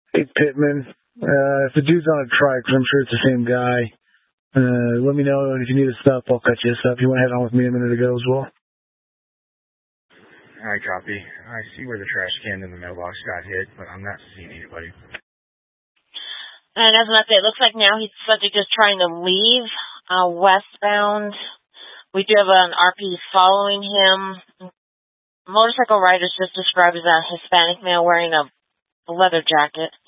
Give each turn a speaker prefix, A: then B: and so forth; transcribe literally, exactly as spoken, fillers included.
A: Hey, Pittman. Uh, if the dude's on a trike, 'cause I'm sure it's the same guy, uh, let me know, and if you need a stop, I'll cut you a stop. You went head on with me a minute ago as well.
B: All right, copy. I see where the trash can in the mailbox got hit, but I'm not seeing anybody.
C: And as an update, it looks like now he's subject is trying to leave uh, westbound. We do have an R P following him. Motorcycle rider is just described as a Hispanic male wearing a leather jacket.